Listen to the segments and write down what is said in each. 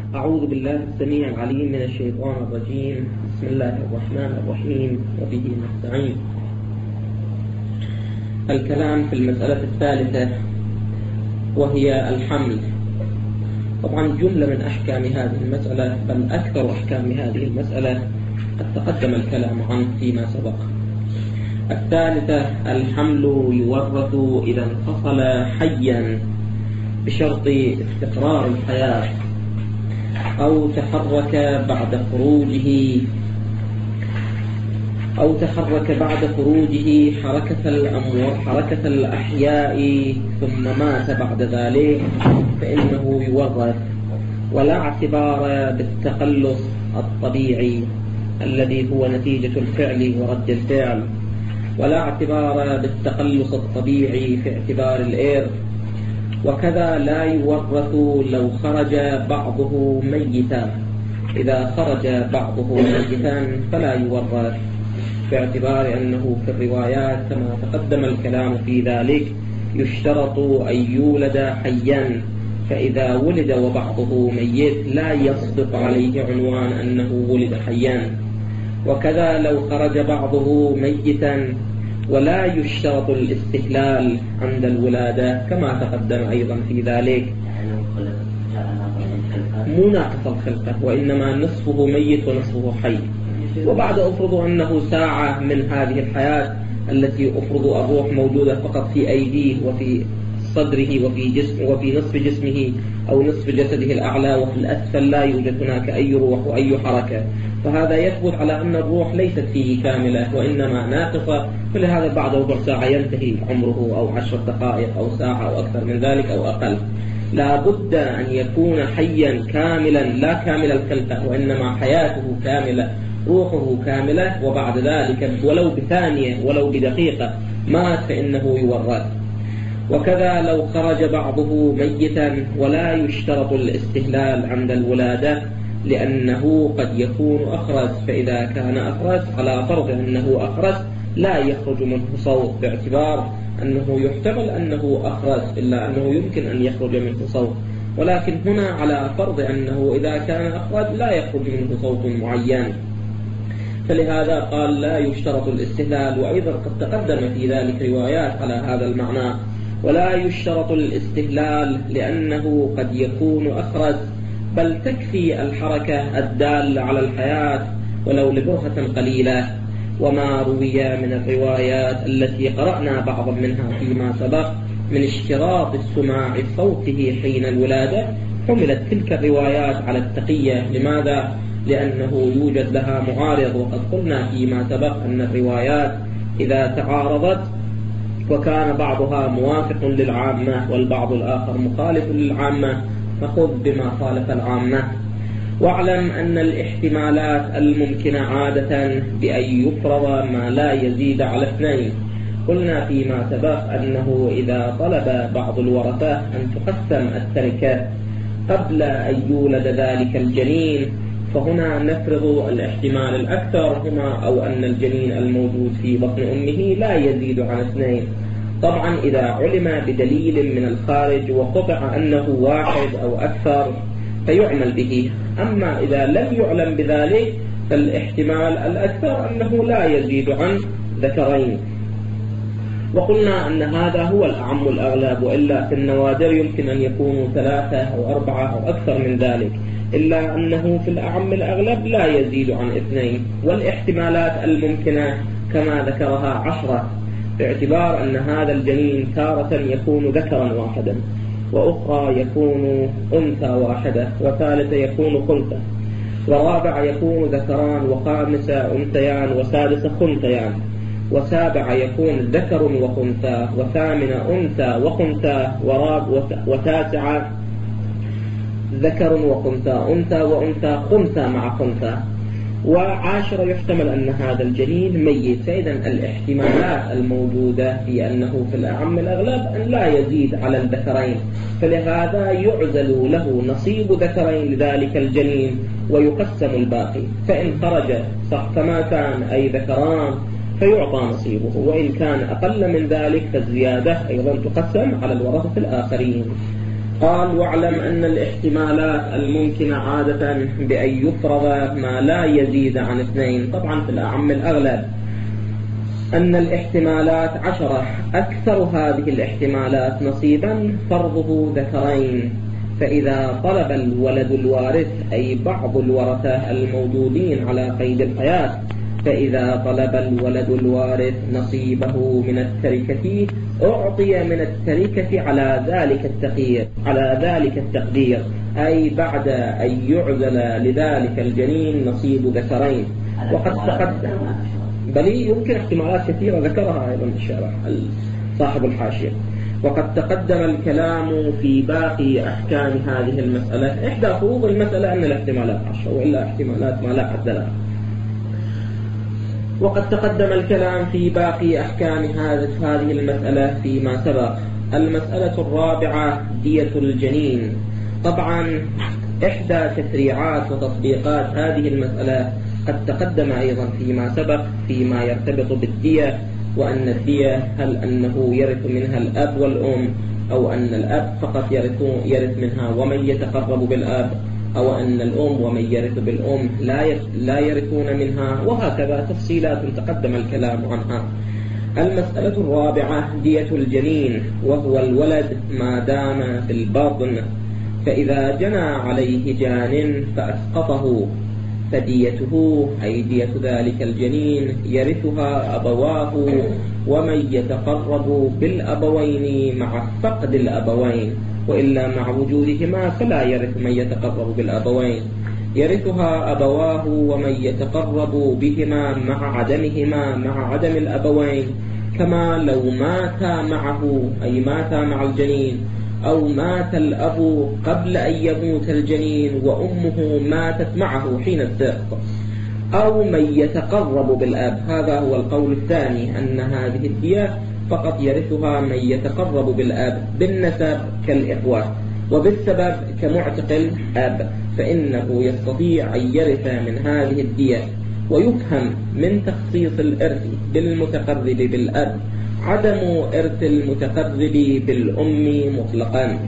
أعوذ بالله السميع العليم من الشيطان الرجيم. بسم الله الرحمن الرحيم وبه نستعين. الكلام في المسألة الثالثة وهي الحمل. طبعا جملة من أحكام هذه المسألة، بل أكثر أحكام هذه المسألة قد تقدم الكلام عنه فيما سبق. الثالثة الحمل يورث إذا انفصل حيا بشرط استقرار الحياة، أو تحرك بعد خروجه حركة الأحياء ثم مات بعد ذلك فإنه يورث، ولا اعتبار بالتخلص الطبيعي الذي هو نتيجة الفعل ورد الفعل، ولا اعتبار بالتخلص الطبيعي في اعتبار الإرث. وكذا لا يورث لو خرج بعضه ميتا، إذا خرج بعضه ميتا فلا يورث، باعتبار أنه في الروايات كما تقدم الكلام في ذلك يشترط أن يولد حيا، فإذا ولد وبعضه ميت لا يصدق عليه عنوان أنه ولد حيا. وكذا لو خرج بعضه ميتا ولا يشترط الاستهلال عند الولادة كما تقدم أيضا في ذلك، مو ناقص الخلقة، وإنما نصفه ميت ونصفه حي. وبعد أفرض أنه ساعة من هذه الحياة التي أفرض الروح موجودة فقط في أيديه وفي صدره وفي جسمه وفي نصف جسمه أو نصف جسده الأعلى، وفي الأسفل لا يوجد هناك أي روح وأي حركة، فهذا يثبت على أن الروح ليست فيه كاملة وإنما ناقصة، فلهذا بعد ربع ساعة ينتهي عمره، أو 10 دقائق أو ساعة أو أكثر من ذلك أو أقل. لا بد أن يكون حيا كاملا، لا كامل الخلقة وإنما حياته كاملة، روحه كاملة، وبعد ذلك ولو بثانية ولو بدقيقة مات فإنه يورث. وكذا لو خرج بعضه ميتا ولا يشترط الاستهلال عند الولادة لأنه قد يكون أخرس، فإذا كان أخرس على فرض أنه أخرس لا يخرج منه صوت، باعتبار أنه يحتمل أنه أخرس إلا أنه يمكن أن يخرج منه صوت، ولكن هنا على فرض أنه إذا كان أخرس لا يخرج منه صوت معين، فلهذا قال لا يشترط الاستهلال. وأيضا قد تقدم في ذلك روايات على هذا المعنى. ولا يشترط الاستهلال لأنه قد يكون أخرس، بل تكفي الحركة الدالة على الحياة ولو لبرهة قليلة. وما روي من الروايات التي قرأنا بعضا منها فيما سبق من اشتراط السماع صوته حين الولادة، حملت تلك الروايات على التقية. لماذا؟ لأنه يوجد لها معارض، وقد قلنا فيما سبق أن الروايات إذا تعارضت وكان بعضها موافق للعامة والبعض الآخر مخالف للعامة فخذ بما خالف العامة. واعلم أن الاحتمالات الممكنة عادة بأن يفرض ما لا يزيد على 2. قلنا فيما سبق أنه إذا طلب بعض الورثة أن تقسم التركة قبل أن يولد ذلك الجنين، فهنا نفرض الاحتمال الأكثر هنا، أو أن الجنين الموجود في بطن أمه لا يزيد عن 2. طبعا إذا علم بدليل من الخارج وقطع أنه 1 أو أكثر فيعمل به، أما إذا لم يعلم بذلك فالاحتمال الأكثر أنه لا يزيد عن 2. وقلنا أن هذا هو الأعم الأغلب، وإلا في النوادر يمكن أن يكونوا 3 أو 4 أو أكثر من ذلك، إلا أنه في الأعم الأغلب لا يزيد عن 2. والاحتمالات الممكنة كما ذكرها 10، باعتبار أن هذا الجنين تارة يكون ذكرا واحدا، وأخرى يكون أنثى واحدة، وثالثة يكون خنثى، ورابع يكون ذكران، وخامسة أنثيان، وسادسة خنثيان، وسابع يكون ذكر وخنثى، وثامنة أنثى وخنثى، وتاسعة ذكر وخنثى، أنثى وأنثى، خنثى مع خنثى، وعاشرة يحتمل أن هذا الجنين ميت. فإذا الاحتمالات الموجودة في أنه في الأعم الأغلب أن لا يزيد على 2، فلهذا يعزل له نصيب 2 لذلك الجنين ويقسم الباقي، فإن خرج صح كما كان أي ذكران فيعطى نصيبه، وإن كان أقل من ذلك فالزيادة أيضا تقسم على الورثة الآخرين. قال: واعلم أن الاحتمالات الممكنة عادة بأن يفرض ما لا يزيد عن 2. طبعا في الأعم الأغلب أن الاحتمالات 10، أكثر هذه الاحتمالات نصيبا فرضه ذكرين. فإذا طلب الولد الوارث أي بعض الورثة الموجودين على قيد الحياة، فإذا طلب الولد الوارث نصيبه من التركة أعطي من التركة على ذلك التقدير، أي بعد أن يعزل لذلك الجنين نصيب ذكرين. وقد تقدم، بل يمكن احتمالات كثيرة ذكرها أيضا الشارح صاحب الحاشية. وقد تقدم الكلام في باقي أحكام هذه المسألة. إحدى فروض المسألة أن الاحتمالات 10، وإلا احتمالات ما لا حد لها. وقد تقدم الكلام في باقي أحكام هذه المسألة فيما سبق. المسألة الرابعة دية الجنين. طبعا إحدى تفريعات وتطبيقات هذه المسألة قد تقدم أيضا فيما سبق فيما يرتبط بالدية، وأن الدية هل أنه يرث منها الأب والأم، أو أن الأب فقط يرث منها ومن يتقرب بالأب، أو أن الأم ومن يرث بالأم لا يرثون منها، وهكذا تفصيلات تقدم الكلام عنها. المسألة الرابعة دية الجنين، وهو الولد ما دام في البطن، فإذا جنى عليه جان فأسقطه فديته أي دية ذلك الجنين يرثها أبواه ومن يتقرب بالأبوين مع فقد الأبوين، وإلا مع وجودهما فلا يرث من يتقرب بالأبوين. يرثها أبواه ومن يتقرب بهما مع عدمهما مع عدم الأبوين، كما لو مات معه أي مات مع الجنين، أو مات الأب قبل أن يموت الجنين وأمه ماتت معه حين السقط، أو من يتقرب بالأب. هذا هو القول الثاني، أن هذه الدية فقط يرثها من يتقرب بالأب بالنسب كالإخوة، وبالسبب كمعتق الأب، فإنه يستطيع أن يرث من هذه الدية. ويفهم من تخصيص الإرث بالمتقرب بالأب عدم إرث المتقرب بالأم مطلقا.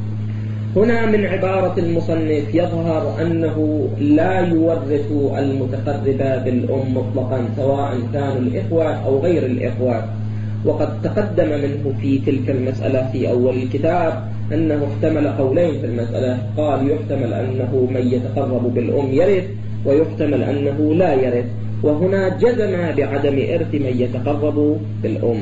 هنا من عبارة المصنف يظهر أنه لا يورث المتقرب بالأم مطلقا، سواء كانوا الإخوة أو غير الإخوة. وقد تقدم منه في تلك المسألة في أول الكتاب أنه احتمل قولين في المسألة. قال يحتمل أنه من يتقرب بالأم يرث، ويحتمل أنه لا يرث، وهنا جزم بعدم إرث من يتقرب بالأم.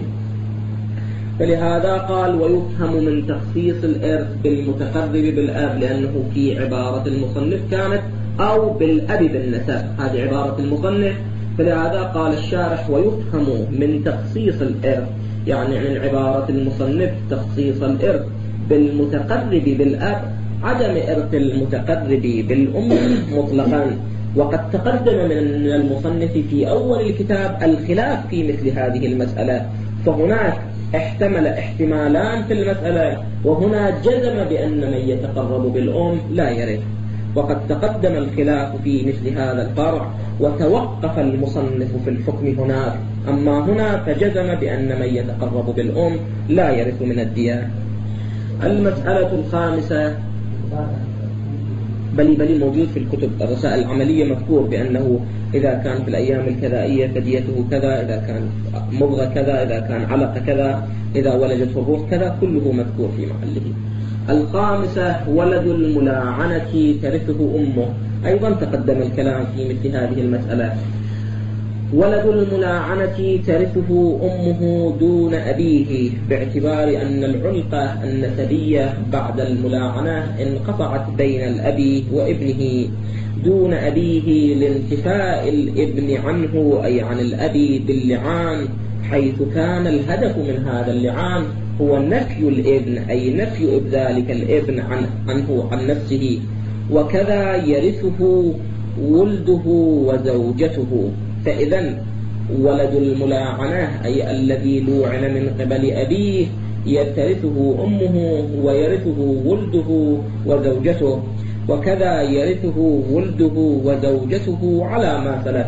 فلهذا قال ويفهم من تخصيص الإرث بالمتقرب بالأب، لأنه في عبارة المصنف كانت أو بالأب بالنسب، هذه عبارة المصنف. فلهذا قال الشارح ويفهم من تخصيص الإرث، يعني من عبارة المصنف تخصيص الإرث بالمتقرب بالأب عدم إرث المتقرب بالأم مطلقا. وقد تقدم من المصنف في أول الكتاب الخلاف في مثل هذه المسألة، فهناك احتمل احتمالان في المسألة، وهنا جزم بأن من يتقرب بالأم لا يرث. وقد تقدم الخلاف في مثل هذا الفرع، وتوقف المصنف في الحكم هناك، أما هنا فجزم بأن من يتقرب بالأم لا يرث من الدية. المسألة الخامسة بل موجود في الكتب الرسائل العملية مذكور بأنه إذا كان في الأيام الكذائية فديته كذا، إذا كان مضغة كذا، إذا كان علقة كذا، إذا ولدته الروح كذا، كله مذكور في محله. الخامسة ولد الملاعنة ترثه أمه، أيضا تقدم الكلام في مثل هذه المسألة. ولد الملاعنة ترثه أمه دون أبيه، باعتبار أن العلقة النسبية بعد الملاعنة انقطعت بين الأب وابنه دون أبيه لانتفاء الابن عنه أي عن الأب باللعان، حيث كان الهدف من هذا اللعان هو نفي الابن أي نفي ذلك الابن عنه عن نفسه. وكذا يرثه ولده وزوجته. فإذا ولد الملاعنة أي الذي لوعن من قبل أبيه يرثه أمه ويرثه ولده وزوجته، وكذا يرثه ولده وزوجته على ما سلف.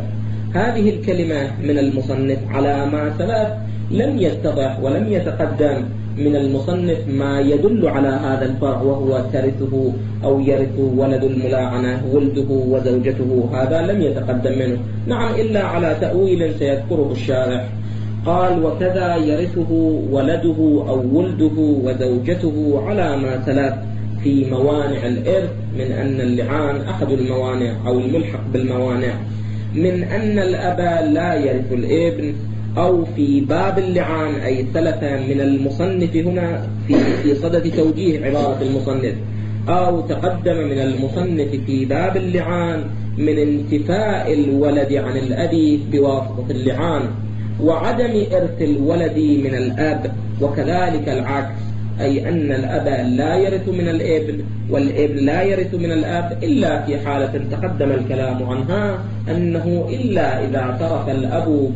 هذه الكلمة من المصنف على ما سلف لم يتضح ولم يتقدم من المصنف ما يدل على هذا الفرع، وهو ترثه أو يرث ولد الملاعنة ولده وزوجته، هذا لم يتقدم منه. نعم، إلا على تأويل سيذكره الشارح. قال: وكذا يرثه ولده أو ولده وزوجته على ما سلف في موانع الإرث، من أن اللعان أحد الموانع أو الملحق بالموانع، من أن الأب لا يرث الابن، أو في باب اللعان، أي ثلث من المصنف هنا في صدد توجيه عبارة المصنف، أو تقدم من المصنف في باب اللعان من انتفاء الولد عن الأب بواسطة اللعان، وعدم إرث الولد من الأب، وكذلك العكس، أي أن الأب لا يرث من الابن والابن لا يرث من الأب، إلا في حالة تقدم الكلام عنها، أنه إلا إذا اعترف الأب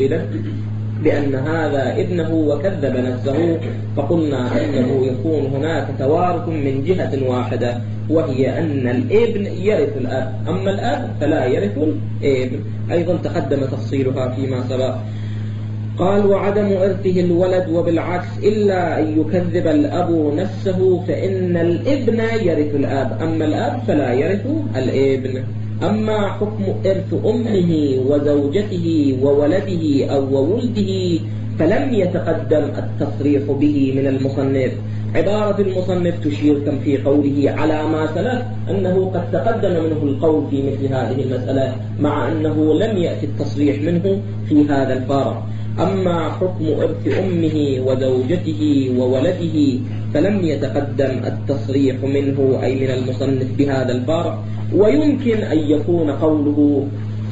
بأن هذا ابنه وكذب نفسه، فقلنا أنه يكون هناك توارث من جهة واحدة، وهي أن الابن يرث الأب، أما الأب فلا يرث الابن، أيضا تقدم تفصيلها فيما سبق. قال: وعدم إرثه الولد، وبالعكس إلا أن يكذب الأب نفسه فإن الابن يرث الأب، أما الأب فلا يرث الابن. أما حكم إرث أمه وزوجته وولده أو ولده فلم يتقدم التصريح به من المصنف. عبارة المصنف تشير كم في قوله على ما سلف أنه قد تقدم منه القول في مثل هذه المسألة، مع أنه لم يأتي التصريح منه في هذا الفرع. أما حكم إرث أمه وزوجته وولده فلم يتقدم التصريح منه أي من المصنف بهذا الفرع، ويمكن أن يكون قوله،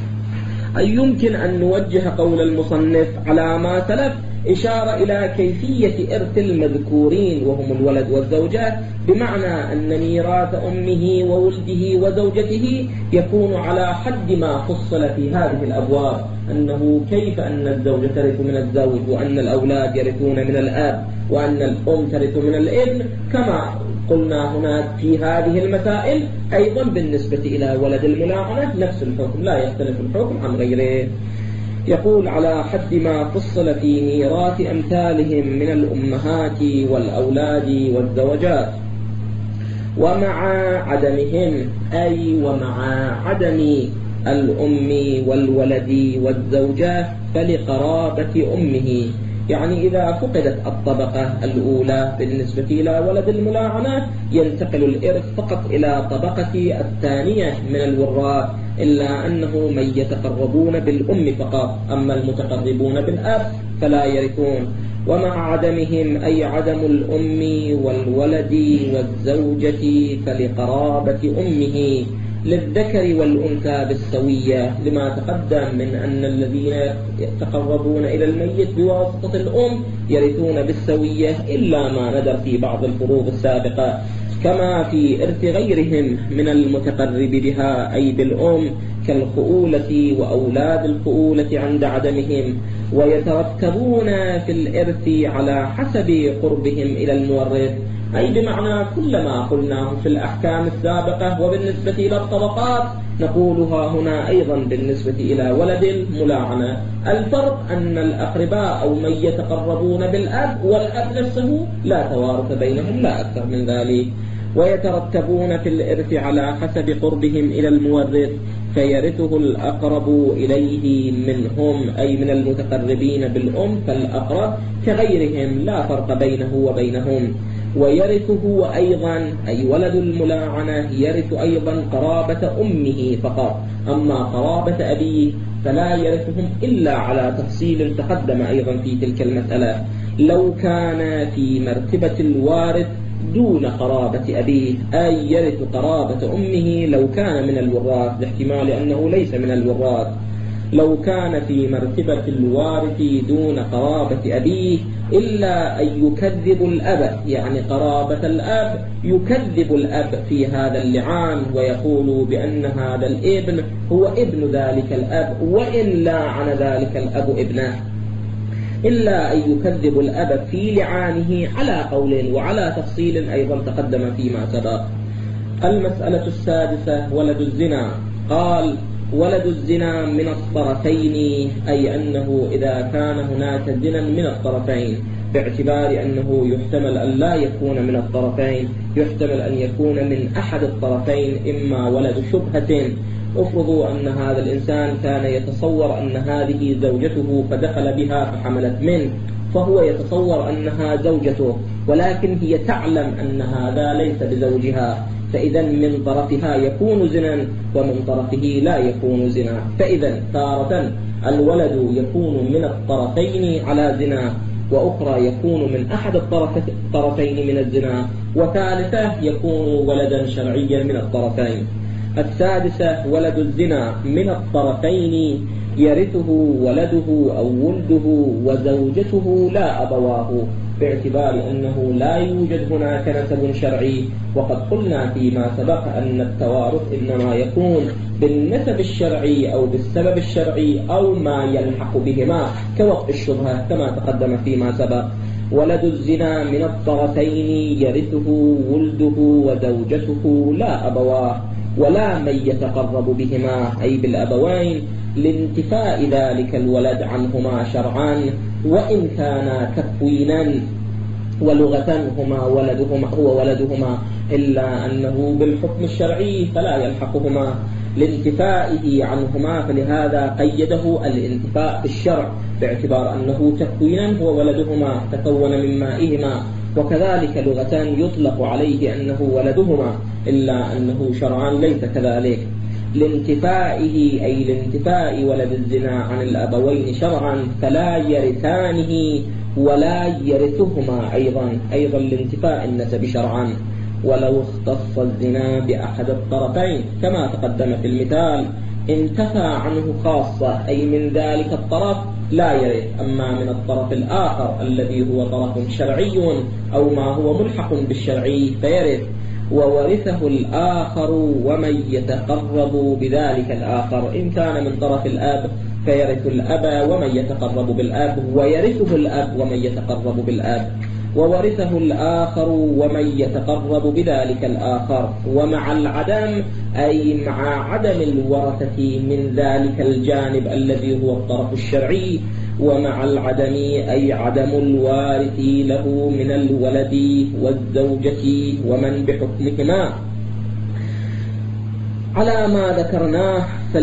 أي يمكن أن نوجه قول المصنف على ما سلف إشارة إلى كيفية إرث المذكورين وهم الولد والزوجات، بمعنى أن ميراث أمه وولده وزوجته يكون على حد ما فصل في هذه الأبواب، أنه كيف أن الزوجة ترث من الزوج، وأن الأولاد يرثون من الأب، وأن الأم ترث من الابن، كما قلنا هناك في هذه المسائل. أيضا بالنسبة إلى ولد الملاعنة نفس الحكم، لا يختلف الحكم عن غيره. يقول: على حد ما فصل في ميراث أمثالهم من الأمهات والأولاد والزوجات، ومع عدمهم، أي ومع عدم الأم والولد والزوجات فلقرابة أمه، يعني إذا فقدت الطبقة الأولى بالنسبة إلى ولد الملاعنة ينتقل الإرث فقط إلى طبقة الثانية من الوراث، إلا أنه من يتقربون بالأم فقط، أما المتقربون بالأب فلا يرثون. ومع عدمهم، أي عدم الأم والولد والزوجة فلقرابة أمه للذكر والأنثى بالسوية، لما تقدم من أن الذين يتقربون إلى الميت بواسطة الأم يرثون بالسوية، إلا ما ندر في بعض الفروض السابقة، كما في إرث غيرهم من المتقرب بها أي بالأم كالخؤولة وأولاد الخؤولة عند عدمهم، ويترتبون في الإرث على حسب قربهم إلى المورث، أي بمعنى كل ما قلناه في الأحكام السابقة. وبالنسبة إلى الطبقات نقولها هنا أيضا بالنسبة إلى ولد الملاعنة. الفرق أن الأقرباء أو من يتقربون بالأب والأب نفسه لا توارث بينهم، لا أكثر من ذلك. ويترتبون في الإرث على حسب قربهم إلى المورث، فيرثه الأقرب إليه منهم، أي من المتقربين بالأم فالأقرب كغيرهم، لا فرق بينه وبينهم. ويرثه أيضا، أي ولد الملاعنة يرث أيضا قرابة أمه فقط، أما قرابة أبيه فلا يرثهم إلا على تفصيل تقدم أيضا في تلك المسألة، لو كان في مرتبة الوارث دون قرابة أبيه، أي يرث قرابة أمه لو كان من الوراث، لاحتمال أنه ليس من الوراث. لو كان في مرتبة الوارث دون قرابة أبيه، إلا أن يكذب الأب، يعني قرابة الأب يكذب الأب في هذا اللعان، ويقول بأن هذا الابن هو ابن ذلك الأب، وإن لعن ذلك الأب ابنه، إلا أن يكذب الأب في لعانه على قول وعلى تفصيل أيضا تقدم فيما سبق. المسألة السادسة ولد الزنا. قال: ولد الزنا من الطرفين، أي أنه إذا كان هناك زنا من الطرفين، باعتبار أنه يحتمل أن لا يكون من الطرفين، يحتمل أن يكون من أحد الطرفين، إما ولد شبهة. افرضوا أن هذا الإنسان كان يتصور أن هذه زوجته فدخل بها فحملت منه، فهو يتصور أنها زوجته، ولكن هي تعلم أن هذا ليس بزوجها، فإذا من طرفها يكون زنا ومن طرفه لا يكون زنا. فإذا تارة الولد يكون من الطرفين على زنا، وأخرى يكون من أحد الطرفين من الزنا، وثالثة يكون ولدا شرعيا من الطرفين. السادسة ولد الزنا من الطرفين يرثه ولده أو ولده وزوجته لا أبواه، باعتبار أنه لا يوجد هناك نسب شرعي، وقد قلنا فيما سبق أن التوارث إنما يكون بالنسب الشرعي أو بالسبب الشرعي أو ما يلحق بهما كوقع الشبهة كما تقدم فيما سبق. ولد الزنا من الطرفين يرثه ولده وزوجته لا أبواه، ولا من يتقرب بهما أي بالأبوين، لانتفاء ذلك الولد عنهما شرعا، وإن كان تكوينا ولغة هما ولدهما هو ولدهما، إلا أنه بالحكم الشرعي فلا يلحقهما لانتفائه عنهما، فلهذا قيده الانتفاء بالشرع باعتبار أنه تكوينا هو ولدهما تكون من مائهما، وكذلك لغة يطلق عليه أنه ولدهما، إلا أنه شرعا ليس كذلك. لانتفائه أي لانتفاء ولد الزنا عن الأبوين شرعا، فلا يرثانه ولا يرثهما أيضا لانتفاء النسب شرعا. ولو اختص الزنا بأحد الطرفين كما تقدم في المثال انتفى عنه خاصة، أي من ذلك الطرف لا يرث، أما من الطرف الآخر الذي هو طرف شرعي أو ما هو ملحق بالشرعي فيرث. وورثه الآخر ومن يتقرب بذلك الآخر، إن كان من طرف الأب فيرث الأب ومن يتقرب بالأب، ويرثه الأب ومن يتقرب بالأب. وورثه الآخر ومن يتقرب بذلك الآخر، ومع العدم أي مع عدم الورثة من ذلك الجانب الذي هو الطرف الشرعي، ومع العدم أي عدم الوارث له من الولد والزوجة ومن بحكمهما على ما ذكرناه.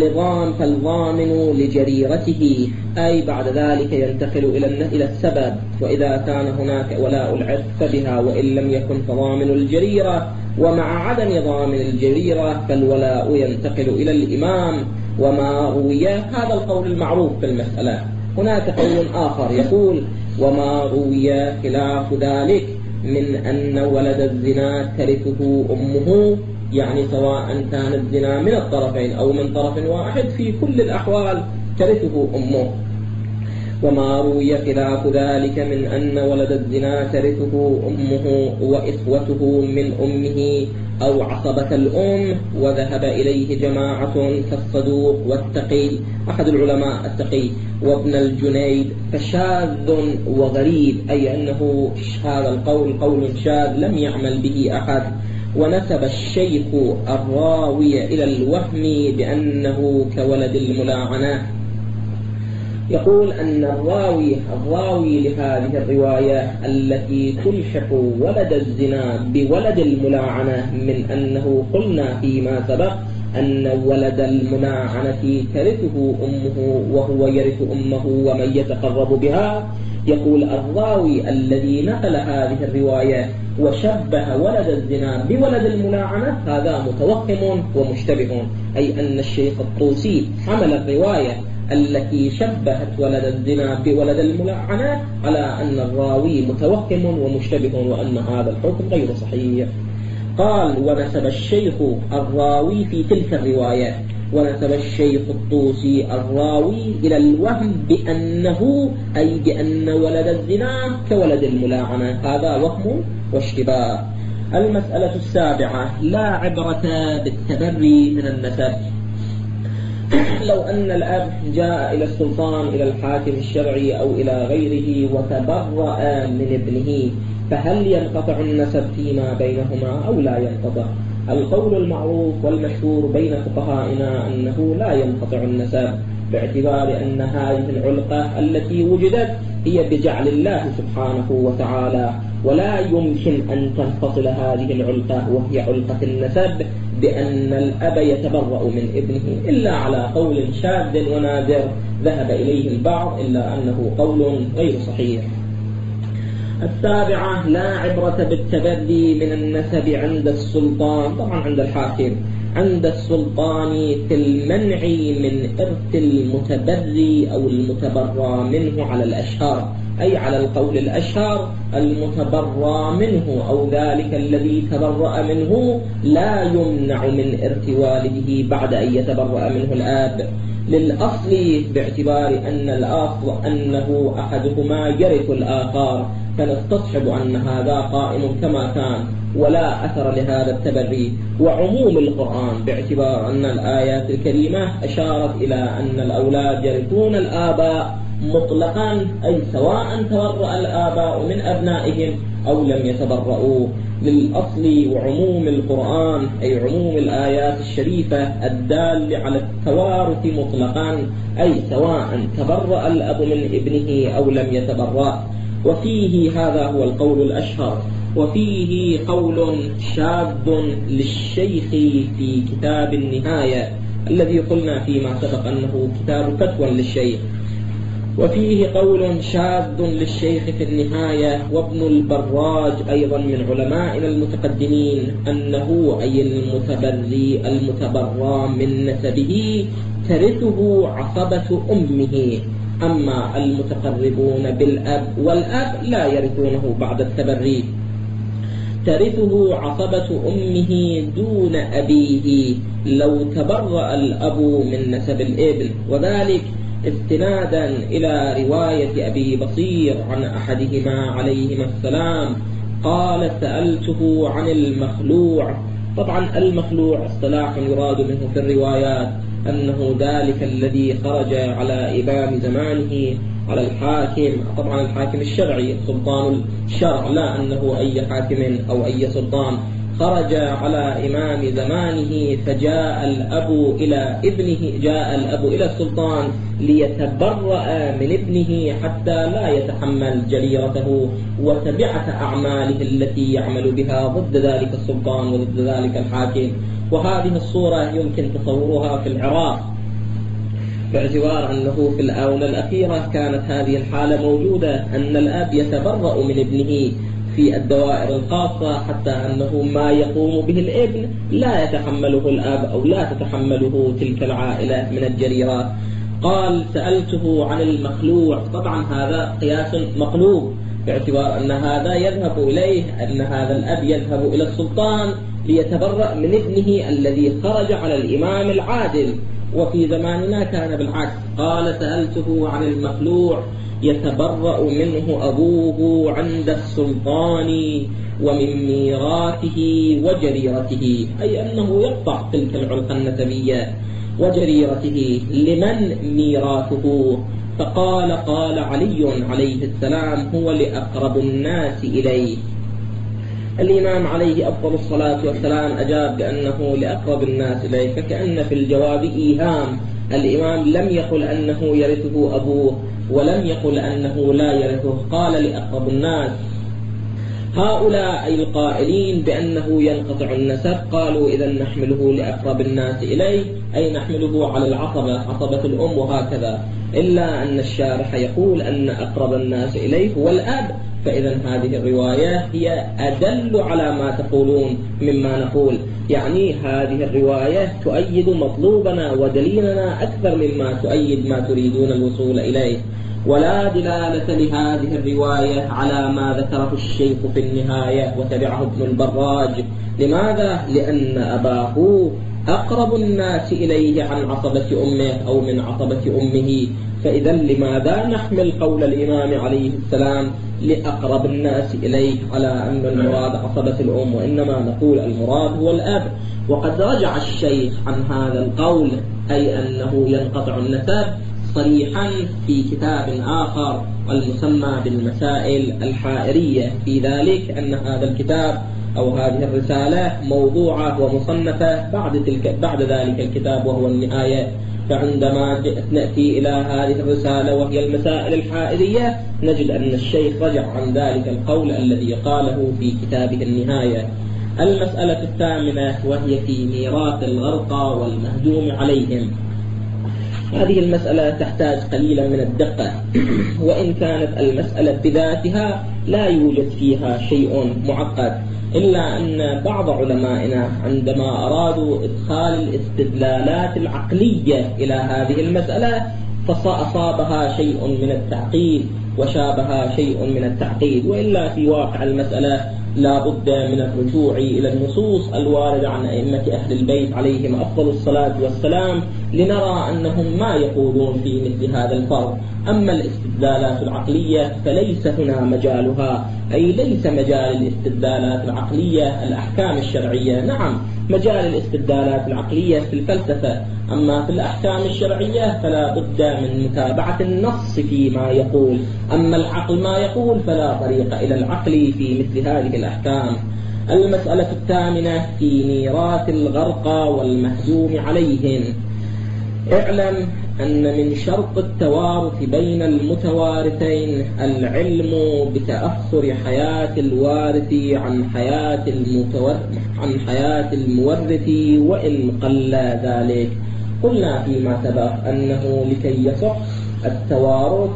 فالضامن لجريرته، أي بعد ذلك ينتقل إلى السبب، وإذا كان هناك ولاء العرف فبها، وإن لم يكن فضامن الجريرة، ومع عدم ضامن الجريرة فالولاء ينتقل إلى الإمام. وما روي هذا القول المعروف في المسألة. هناك قول آخر يقول وما روي خلاف ذلك من أن ولد الزنا ترثه أمه، يعني سواء كان الزنا من الطرفين أو من طرف واحد في كل الأحوال ترثه أمه. وما روي خلاف ذلك من أن ولد الزنا ترثه أمه وإخوته من أمه أو عصبة الأم، وذهب إليه جماعة كالصدوق والتقي أحد العلماء التقي وابن الجنيد، فشاذ وغريب، أي أنه هذا القول قول شاذ لم يعمل به أحد. ونسب الشيخ الراوي إلى الوهم بأنه كولد الملاعنة. يقول أن الراوي لهذه الرواية التي تلحق ولد الزنا بولد الملاعنة، من أنه قلنا فيما سبق أن ولد الملاعنة ترثه أمه وهو يرث أمه ومن يتقرب بها. يقول الراوي الذي نقل هذه الرواية وشبه ولد الزنا بولد الملاعنة هذا متوهم ومشتبه، أي أن الشيخ الطوسي حمل الرواية التي شبهت ولد الزنا بولد الملاعنة على أن الراوي متوهم ومشتبه، وأن هذا الحكم غير صحيح. قال ونسب الشيخ الراوي في تلك الرواية، ونسب الشيخ الطوسي الراوي إلى الوهم بأنه أي بأن ولد الزنا كولد الملاعنة، هذا وهم واشتباه. المسألة السابعة لا عبرة بالتبري من النسب. لو أن الأب جاء إلى السلطان إلى الحاكم الشرعي أو إلى غيره وتبرأ من ابنه، فهل ينقطع النسب فيما بينهما أو لا ينقطع؟ القول المعروف والمشهور بين فقهائنا أنه لا ينقطع النسب، باعتبار أن هذه العلقة التي وجدت هي بجعل الله سبحانه وتعالى، ولا يمكن أن تنفصل هذه العلقة وهي علقة النسب بأن الأب يتبرأ من ابنه، إلا على قول شاذ ونادر ذهب إليه البعض، إلا أنه قول غير صحيح. 7، لا عبرة بالتبري من النسب عند السلطان، طبعا عند الحاكم، عند السلطان في المنع من إرث المتبري أو المتبرى منه على الأشهر، أي على القول الأشهر المتبرى منه أو ذلك الذي تبرأ منه لا يمنع من إرث والده بعد أن يتبرأ منه الآب، للأصل باعتبار أن الأصل أنه أحدهما يرث الآخر، فنستصحب أن هذا قائم كما كان ولا أثر لهذا التبري. وعموم القرآن باعتبار أن الآيات الكريمة أشارت إلى أن الأولاد يرثون الآباء مطلقا، أي سواء تبرأ الآباء من أبنائهم أو لم يتبرؤوا، للأصل وعموم القرآن أي عموم الآيات الشريفة الدالة على التوارث مطلقا، أي سواء تبرأ الأب من ابنه أو لم يتبرأ. وفيه هذا هو القول الأشهر. وفيه قول شاذ للشيخ في كتاب النهاية الذي قلنا فيما سبق أنه كتاب فتوى للشيخ، وفيه قول شاذ للشيخ في النهاية وابن البراج أيضا من علمائنا المتقدمين أنه أي المتبرى من نسبه ترثه عصبة أمه، أما المتقربون بالأب والأب لا يرثونه بعد التبري، ترثه عصبة أمه دون أبيه لو تبرأ الأب من نسب الابن، وذلك استنادا إلى رواية أبي بصير عن أحدهما عليهما السلام قال سألته عن المخلوع. طبعا المخلوع اصطلاح يراد منه في الروايات أنه ذلك الذي خرج على إمام زمانه، على الحاكم، طبعا الحاكم الشرعي سلطان الشرع، لا أنه أي حاكم أو أي سلطان، خرج على إمام زمانه فجاء الأب إلى ابنه، جاء الأب إلى السلطان ليتبرأ من ابنه حتى لا يتحمل جريرته وتبعة أعماله التي يعمل بها ضد ذلك السلطان وضد ذلك الحاكم. وهذه الصورة يمكن تصورها في العراق، باعتبار أنه في الآونة الأخيرة كانت هذه الحالة موجودة، أن الأب يتبرأ من ابنه في الدوائر الخاصة حتى أنه ما يقوم به الابن لا يتحمله الأب أو لا تتحمله تلك العائلة من الجريرات. قال سألته عن المخلوع، طبعا هذا قياس مقلوب باعتبار أن هذا يذهب إليه، أن هذا الأب يذهب إلى السلطان ليتبرأ من ابنه الذي خرج على الإمام العادل، وفي زماننا كان بالعكس. قال سألته عن المخلوع يتبرأ منه أبوه عند السلطان ومن ميراثه وجريرته، أي أنه يقطع تلك العلقة النسبية وجريرته. لمن ميراثه؟ فقال قال علي عليه السلام هو لأقرب الناس إليه. الإمام عليه أفضل الصلاة والسلام أجاب بأنه لأقرب الناس إليه، فكأن في الجواب إيهام. الإمام لم يقل أنه يرثه أبوه ولم يقل أنه لا يرثه، قال لأقرب الناس. هؤلاء القائلين بأنه ينقطع النسب قالوا إذا نحمله لأقرب الناس إليه، أي نحمله على العصبة، عصبة الأم وهكذا، إلا أن الشارح يقول أن أقرب الناس إليه هو الأب، فإذا هذه الرواية هي أدل على ما تقولون مما نقول، يعني هذه الرواية تؤيد مطلوبنا ودليلنا أكثر مما تؤيد ما تريدون الوصول إليه. ولا دلالة لهذه الرواية على ما ذكره الشيخ في النهاية وتبعه ابن البراج. لماذا؟ لأن أباه أقرب الناس إليه عن عصبة أمه أو من عصبة أمه، فإذا لماذا نحمل قول الإمام عليه السلام لأقرب الناس إليه على أن المراد عصبة الأم، وإنما نقول المراد هو الأب. وقد رجع الشيخ عن هذا القول، أي أنه ينقطع النسب، صريحا في كتاب آخر المسمى بالمسائل الحائرية، في ذلك أن هذا الكتاب أو هذه الرسالة موضوعة ومصنفة بعد ذلك الكتاب وهو النهاية. فعندما نأتي إلى هذه الرسالة وهي المسائل الحائرية نجد أن الشيخ رجع عن ذلك القول الذي قاله في كتابه النهاية. المسألة الثامنة وهي في ميراث الغرقى والمهجوم عليهم. هذه المسألة تحتاج قليلا من الدقة، وإن كانت المسألة بذاتها لا يوجد فيها شيء معقد، إلا أن بعض علمائنا عندما أرادوا إدخال الاستدلالات العقلية إلى هذه المسألة فأصابها شيء من التعقيد وشابها شيء من التعقيد، وإلا في واقع المسألة لا بد من الرجوع إلى النصوص الواردة عن أئمة أهل البيت عليهم أفضل الصلاة والسلام لنرى أنهم ما يقولون في مثل هذا الفرق. أما الاستدلالات العقلية فليس هنا مجالها، أي ليس مجال الاستدلالات العقلية الأحكام الشرعية. نعم مجال الاستدلالات العقلية في الفلسفة، أما في الأحكام الشرعية فلا بد من متابعة النص فيما يقول، أما العقل ما يقول فلا طريق إلى العقل في مثل هذه الأحكام. المسألة الثامنة في ميراث الغرقى والمهجوم عليهم. اعلم أن من شرط التوارث بين المتوارثين العلم بتأخر حياة الوارث عن حياة المورث وإن قل ذلك. قلنا فيما سبق أنه لكي يصح التوارث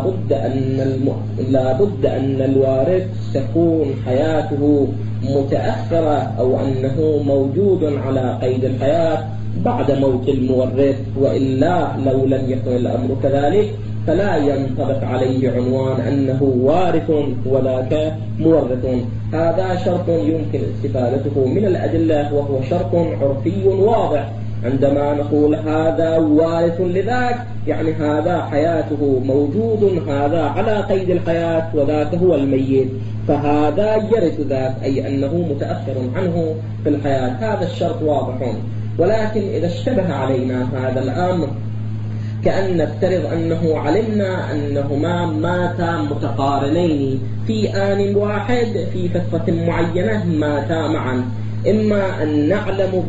لا بد أن الوارث تكون حياته متأخرة أو أنه موجود على قيد الحياة بعد موت المورث، وإلا لو لم يكن الأمر كذلك فلا ينطبق عليه عنوان أنه وارث وذاك مورث. هذا شرط يمكن استفادته من الأدلة، وهو شرط عرفي واضح. عندما نقول هذا وارث لذاك يعني هذا حياته موجود، هذا على قيد الحياة وذاك هو الميت، فهذا يرث ذاك أي أنه متأخر عنه في الحياة. هذا الشرط واضح. ولكن إذا اشتبه علينا هذا الأمر كأن نفترض أنه علمنا أنهما ماتا متقارنين في آن واحد في فترة معينة، ماتا معا، إما أن نعلم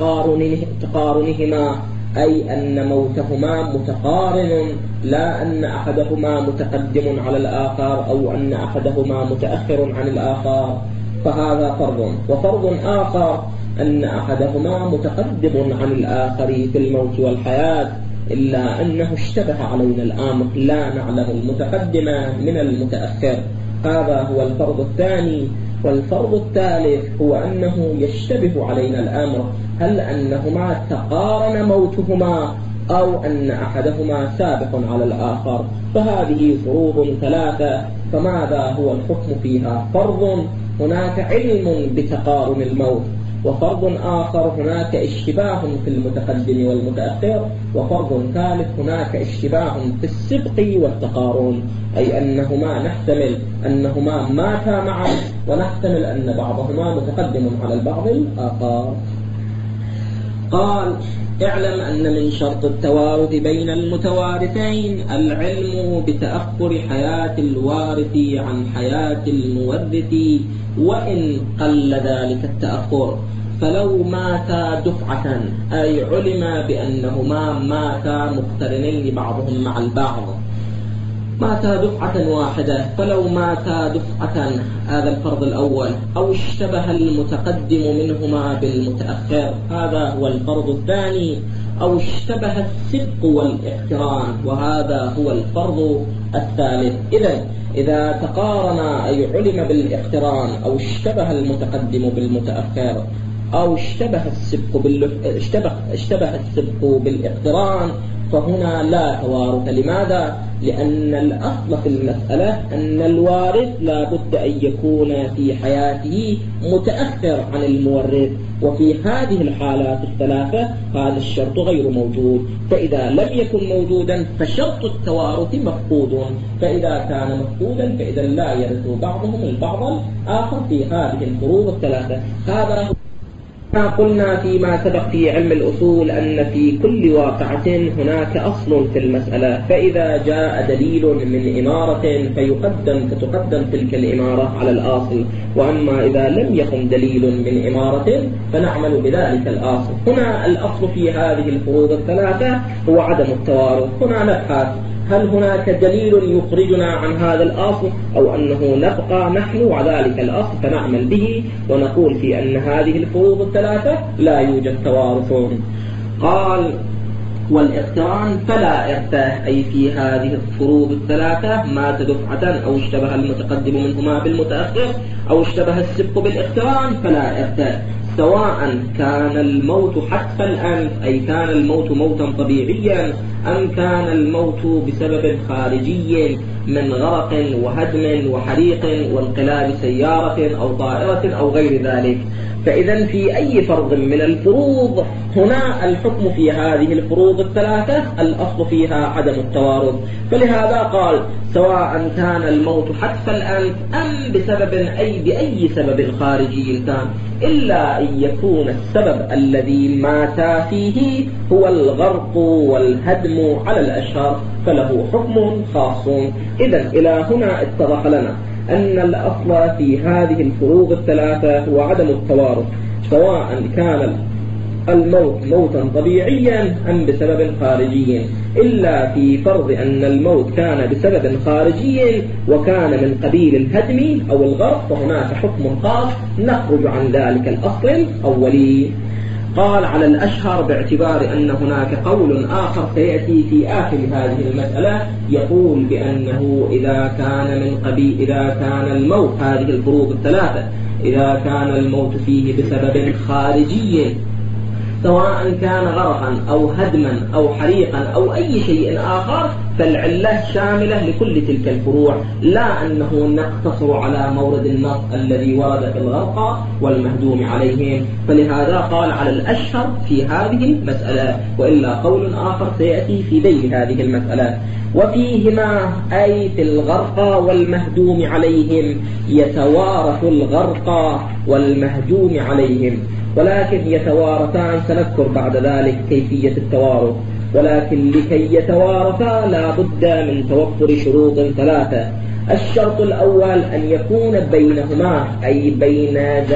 بتقارنهما أي أن موتهما متقارن، لا أن أحدهما متقدم على الآخر أو أن أحدهما متأخر عن الآخر، فهذا فرض. وفرض آخر أن أحدهما متقدم عن الآخر في الموت والحياة، إلا أنه اشتبه علينا الأمر لا نعلم المتقدم من المتأخر. هذا هو الفرض الثاني. والفرض الثالث هو أنه يشتبه علينا الأمر هل أنهما تقارن موتهما أو أن أحدهما سابق على الآخر، فهذه فروض ثلاثة. فماذا هو الحكم فيها؟ فرض هناك علم بتقارن الموت، وفرض آخر هناك اشتباه في المتقدم والمتأخر، وفرض ثالث هناك اشتباه في السبق والتقارن، أي أنهما نحتمل أنهما ماتا معا ونحتمل أن بعضهما متقدم على البعض الآخر. قال اعلم أن من شرط التوارث بين المتوارثين العلم بتأخر حياة الوارث عن حياة المورث وإن قل ذلك التأخر. فلو ماتا دفعة أي علم بأنهما ماتا مقترنين بعضهم مع البعض، ماتا دفعة واحدة، فلو ماتا دفعة هذا الفرض الأول، أو اشتبه المتقدم منهما بالمتأخر هذا هو الفرض الثاني، أو اشتبه السبق والاقتران وهذا هو الفرض الثالث. إذا تقارن أي علم بالاقتران أو اشتبه المتقدم بالمتأخر أو اشتبه السبق بالاقتران فهنا لا توارث. لماذا؟ لأن الأصل في المسألة أن الوارث لا بد أن يكون في حياته متأخر عن المورث، وفي هذه الحالات الثلاثة هذا الشرط غير موجود. فإذا لم يكن موجودا فشرط التوارث مفقود، فإذا كان مفقودا فإذا لا يرث بعضهم البعض الآخر في هذه الفروض الثلاثة. هذا قلنا فيما سبق في علم الأصول أن في كل واقعة هناك أصل في المسألة، فإذا جاء دليل من إمارة فتقدم تلك الإمارة على الأصل، وأما إذا لم يكن دليل من إمارة فنعمل بذلك الأصل. هنا الأصل في هذه الفروض الثلاثة هو عدم التوارث. هنا نبحث هل هناك دليل يخرجنا عن هذا الأصل أو أنه نبقى نحن وذلك الأصل فنعمل به ونقول في أن هذه الفروض الثلاثة لا يوجد توارث. قال والاقتران فلا إرث، أي في هذه الفروض الثلاثة مات دفعة أو اشتبه المتقدم منهما بالمتأخر أو اشتبه السبق بالاقتران فلا إرث، سواء كان الموت حتف الأنف أي كان الموت موتا طبيعيا أم كان الموت بسبب خارجي من غرق وهدم وحريق وانقلاب سيارة أو طائرة أو غير ذلك. فإذا في أي فرض من الفروض هنا الحكم في هذه الفروض الثلاثة الأصل فيها عدم التوارث، فلهذا قال سواء كان الموت حتف الأنف أم بسبب بأي سبب خارجي كان، إلا أن يكون السبب الذي مات فيه هو الغرق والهدم على الأشهر فله حكم خاص. إذن إلى هنا اتضح لنا أن الأصل في هذه الفروض الثلاثة هو عدم التوارث، سواء كان الموت موتا طبيعيا أم بسبب خارجي، إلا في فرض أن الموت كان بسبب خارجي وكان من قبيل الهدم أو الغرق فهناك حكم خاص نخرج عن ذلك الأصل الأولي. قال على الأشهر باعتبار أن هناك قول آخر سيأتي في آخر هذه المسألة يقول بأنه إذا كان الموت هذه الفروض الثلاثة إذا كان الموت فيه بسبب خارجي سواء كان غرقا أو هدما أو حريقا أو أي شيء آخر فالعلة شاملة لكل تلك الفروع، لا أنه نقتصر على مورد النص الذي ورد في الغرق والمهدوم عليهم، فلهذا قال على الأشهر في هذه المسألة، وإلا قول آخر سيأتي في ذيل هذه المسألة. وفيهما أي في الغرق والمهدوم عليهم يتوارث الغرق والمهدوم عليهم، ولكن يتوارثان سنذكر بعد ذلك كيفية التوارث، ولكن لكي يتوارثا لا بد من توفر شروط ثلاثة. الشرط الأول أن يكون بينهما أي بين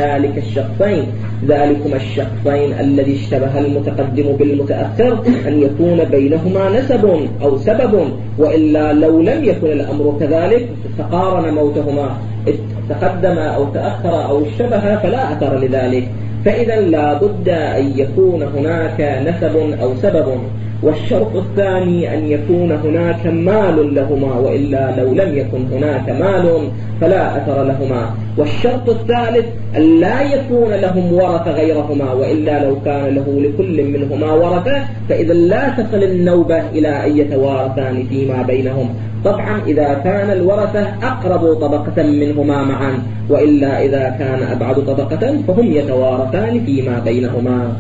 ذلكما الشخصين الذي اشتبه المتقدم بالمتأخر أن يكون بينهما نسب أو سبب، وإلا لو لم يكن الأمر كذلك تقارن موتهما تقدم أو تأخر أو اشتبه فلا أثر لذلك، فإذا لا بد أن يكون هناك نسب أو سبب. والشرط الثاني أن يكون هناك مال لهما، وإلا لو لم يكن هناك مال فلا أثر لهما. والشرط الثالث أن لا يكون لهم ورث غيرهما، وإلا لو كان له لكل منهما ورثة فإذا لا تصل النوبة إلى أن يتوارثان فيما بينهم، طبعا إذا كان الورثة أقرب طبقة منهما معا، وإلا إذا كان أبعد طبقة فهم يتوارثان فيما بينهما.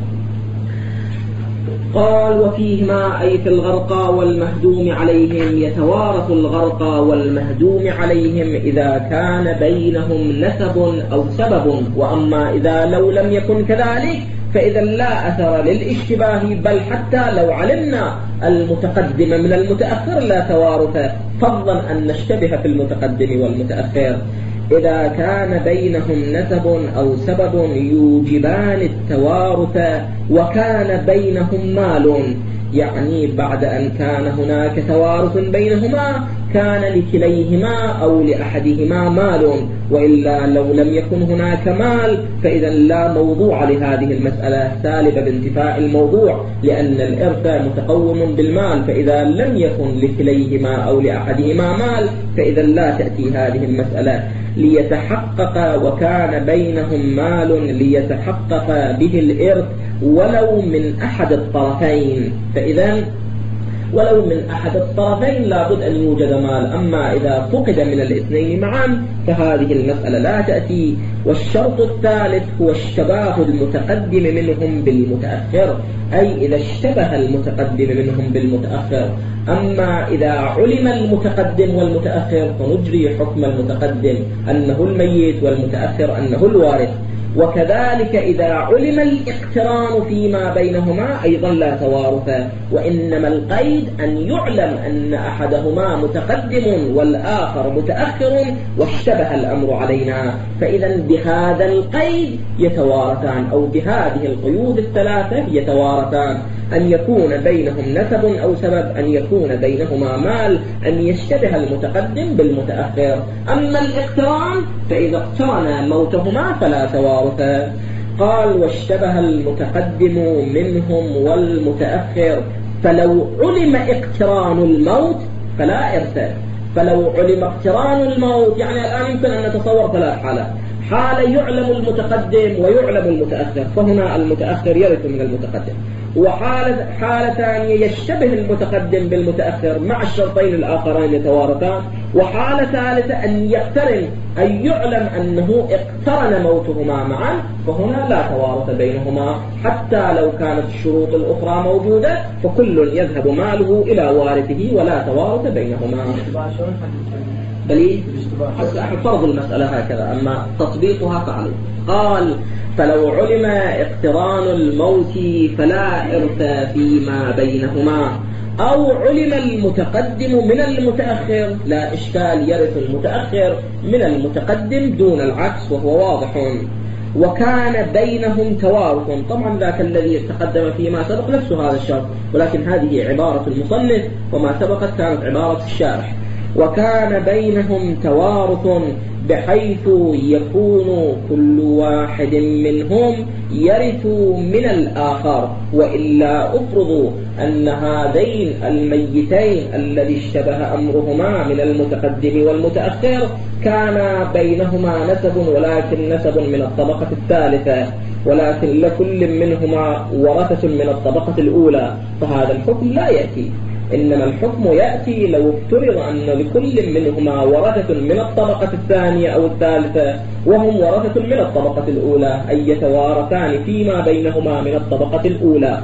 قال وفيهما أي في الغرق والمهدوم عليهم يتوارث الغرق والمهدوم عليهم إذا كان بينهم نسب أو سبب، وأما إذا لو لم يكن كذلك فإذا لا أثر للاشتباه، بل حتى لو علمنا المتقدم من المتأخر لا توارث، فضلا أن نشتبه في المتقدم والمتأخر. إذا كان بينهم نسب أو سبب يوجبان التوارث وكان بينهم مال، يعني بعد أن كان هناك توارث بينهما كان لكليهما أو لأحدهما مال، وإلا لو لم يكن هناك مال فإذا لا موضوع لهذه المسألة سالبة بانتفاء الموضوع، لأن الإرث متقوم بالمال، فإذا لم يكن لكليهما أو لأحدهما مال فإذا لا تأتي هذه المسألة. ليتحقق وكان بينهم مال ليتحقق به الإرث ولو من أحد الطرفين، فإذا ولو من أحد الطرفين لابد أن يوجد مال، أما إذا فقد من الاثنين معا فهذه المسألة لا تأتي. والشرط الثالث هو اشتباه المتقدم منهم بالمتأخر، أي إذا اشتبه المتقدم منهم بالمتأخر. أما إذا علم المتقدم والمتأخر فنجري حكم المتقدم أنه الميت والمتأخر أنه الوارث. وكذلك إذا علم الاقتران فيما بينهما أيضا لا توارث، وإنما القيد أن يعلم أن أحدهما متقدم والآخر متأخر واشتبه الأمر علينا، فإذا بهذا القيد يتوارثان، أو بهذه القيود الثلاثة يتوارثان، أن يكون بينهم نسب أو سبب، أن يكون بينهما مال، أن يشتبه المتقدم بالمتأخر. أما الاقتران فإذا اقترن موتهما فلا توارث. قال واشتبه المتقدم منهم والمتأخر، فلو علم اقتران الموت فلا إرث. فلو علم اقتران الموت، يعني الآن يمكن أن نتصور ثلاث حالات: حالة يعلم المتقدم ويعلم المتأخر، فهنا المتأخر يرث من المتقدم، وحالة ثانية يشتبه المتقدم بالمتأخر مع الشرطين الآخرين يتوارثان، وحالة ثالثة أن يقترن، أن يعلم أنه اقترن موتهما معا، فهنا لا توارث بينهما حتى لو كانت الشروط الأخرى موجودة، فكل يذهب ماله إلى وارثه ولا توارث بينهما. بل فرض المسألة هكذا، أما تطبيقها فعليه. قال فلو علم اقتران الموت فلا إرث فيما بينهما، أو علم المتقدم من المتأخر لا إشكال، يرث المتأخر من المتقدم دون العكس وهو واضح، وكان بينهم توارث. طبعا ذاك الذي تقدم فيما سبق نفس هذا الشرط، ولكن هذه عبارة المصنف وما سبقت كانت عبارة الشارح. وكان بينهم توارث بحيث يكون كل واحد منهم يرث من الآخر، وإلا أفرضوا أن هذين الميتين الذي اشتبه أمرهما من المتقدم والمتأخر كان بينهما نسب، ولكن نسب من الطبقة الثالثة، ولكن لكل منهما ورثة من الطبقة الأولى، فهذا الحكم لا يأتي. إنما الحكم يأتي لو افترض أن لكل منهما ورثة من الطبقة الثانية أو الثالثة وهم ورثة من الطبقة الأولى، أي يتوارثان فيما بينهما من الطبقة الأولى.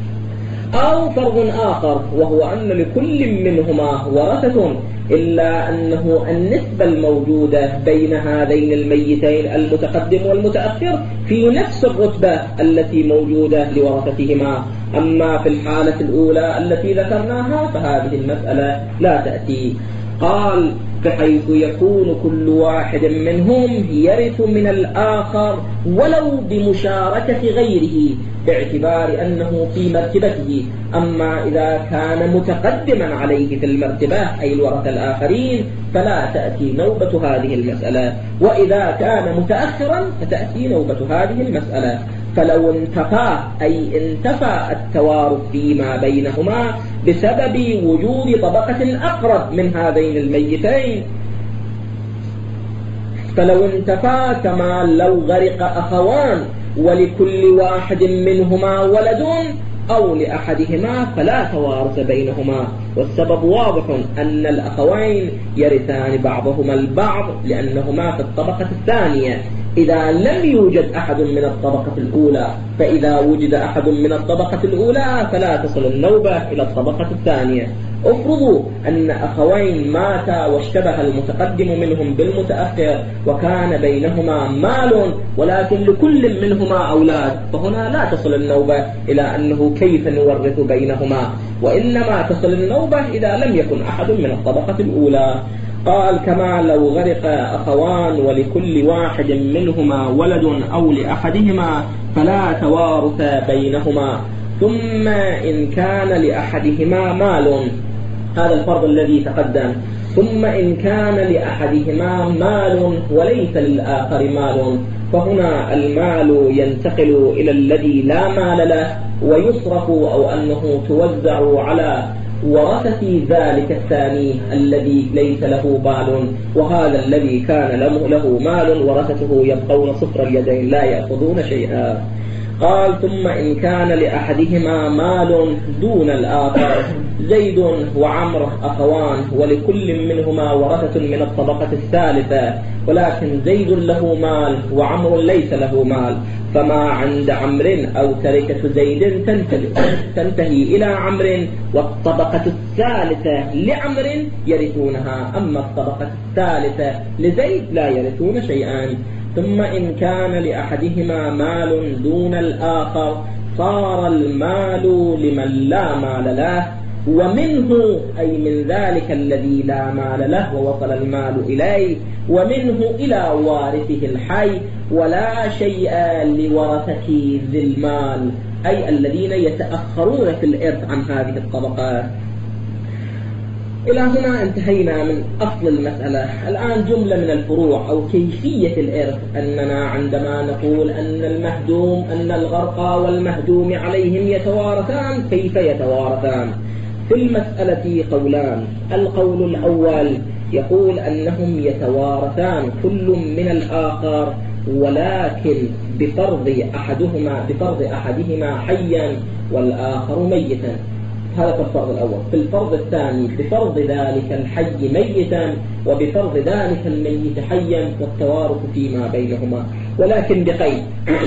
أو فرض آخر وهو أن لكل منهما ورثة، إلا أنه النسبة الموجودة بين هذين الميتين المتقدم والمتأخر في نفس الرتبة التي موجودة لورثتهما. أما في الحالة الأولى التي ذكرناها فهذه المسألة لا تأتي. قال بحيث يكون كل واحد منهم يرث من الآخر ولو بمشاركة غيره، باعتبار أنه في مرتبته. أما إذا كان متقدما عليه في المرتبة أي الورثة الآخرين فلا تأتي نوبة هذه المسألة، وإذا كان متأخرا فتأتي نوبة هذه المسألة. فلو انتفى أي انتفى التوارث فيما بينهما بسبب وجود طبقة أقرب من هذين الميتين، فلو انتفى كما لو غرق أخوان ولكل واحد منهما ولد أو لأحدهما فلا توارث بينهما. والسبب واضح أن الأخوين يرثان بعضهما البعض لأنهما في الطبقة الثانية إذا لم يوجد أحد من الطبقة الأولى، فإذا وجد أحد من الطبقة الأولى فلا تصل النوبة إلى الطبقة الثانية. افرضوا أن أخوين ماتا واشتبه المتقدم منهم بالمتأخر وكان بينهما مال ولكن لكل منهما أولاد، فهنا لا تصل النوبة إلى أنه كيف نورث بينهما، وإنما تصل النوبة إذا لم يكن أحد من الطبقة الأولى. قال كما لو غرق أخوان ولكل واحد منهما ولد أو لأحدهما فلا توارث بينهما. ثم إن كان لأحدهما مال، هذا الفرض الذي تقدم، ثم إن كان لأحدهما مال وليس للآخر مال، فهنا المال ينتقل إلى الذي لا مال له ويصرف، أو أنه توزع على ورثة ذلك الثاني الذي ليس له مال، وهذا الذي كان له مال ورثته يبقون صفر اليدين لا يأخذون شيئا. قال ثم إن كان لأحدهما مال دون الآخر، زيد وعمر أخوان ولكل منهما ورثة من الطبقة الثالثة، ولكن زيد له مال وعمر ليس له مال، فما عند عمر أو تركة زيد تنتهي إلى عمر، والطبقة الثالثة لعمر يرثونها، أما الطبقة الثالثة لزيد لا يرثون شيئا. ثم إن كان لأحدهما مال دون الآخر صار المال لمن لا مال له، ومنه أي من ذلك الذي لا مال له ووصل المال إليه، ومنه إلى وارثه الحي، ولا شيء لورثة ذي المال أي الذين يتأخرون في الإرث عن هذه الطبقات. إلى هنا انتهينا من أصل المسألة. الآن جملة من الفروع أو كيفية الإرث. أننا عندما نقول أن المهدوم أن الغرقى والمهدوم عليهم يتوارثان، كيف يتوارثان؟ في المسألة قولان. القول الأول يقول أنهم يتوارثان كل من الآخر، ولكن بفرض أحدهما حيا والآخر ميتا. هذا في الفرض الأول. في الفرض الثاني بفرض ذلك الحي ميتا وبفرض ذلك الميت حيا، والتوارث فيما بينهما، ولكن بقيد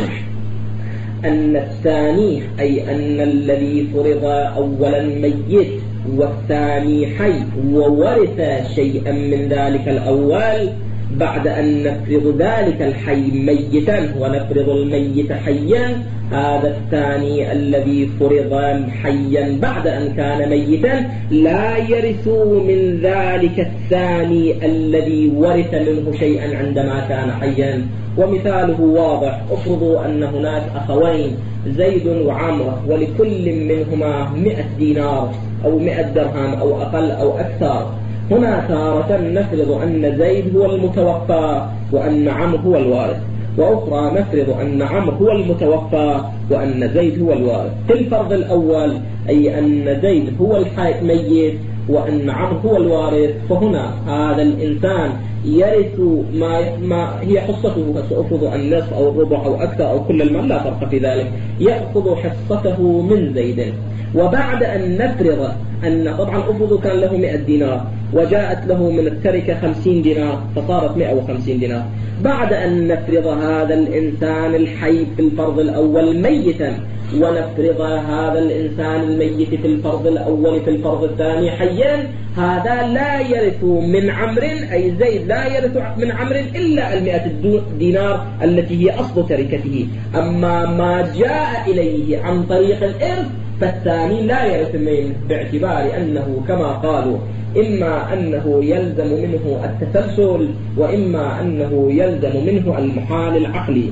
أن الثاني أي أن الذي فرض أولا ميت والثاني حي وورث شيئا من ذلك الأول، بعد أن نفرض ذلك الحي ميتا ونفرض الميت حيا، هذا الثاني الذي فرض حيا بعد أن كان ميتا لا يرث من ذلك الثاني الذي ورث منه شيئا عندما كان حيا. ومثاله واضح. افرضوا أن هناك أخوين زيد وعمرو، ولكل منهما 100 دينار أو 100 درهم أو أقل أو أكثر. هنا تارة نفرض أن زيد هو المتوفى وأن عمرو هو الوارث، وأخرى نفرض أن عمرو هو المتوفى وأن زيد هو الوارث. في الفرض الأول أي أن زيد هو الميت وأن عمرو هو الوارث، فهنا هذا الإنسان يرث ما هي حصته، فسأفرض النصف أو الربع أو أكثر أو كل المال، لا فرق في ذلك، يأخذ حصته من زيد. وبعد أن نفرض أن طبعا أفرض كان له 100 دينار وجاءت له من التركة 50 دينار فصارت 150 دينار، بعد أن نفرض هذا الإنسان الحي في الفرض الأول ميتا ونفرض هذا الإنسان الميت في الفرض الأول في الفرض الثاني حيا، هذا لا يرث من عمرو أي زيد لا يرث من عمرو إلا 100 دينار التي هي أصل تركته. أما ما جاء إليه عن طريق الإرث فالثاني لا يرث منه، باعتبار أنه كما قالوا إما أنه يلزم منه التسلسل وإما أنه يلزم منه المحال العقلي.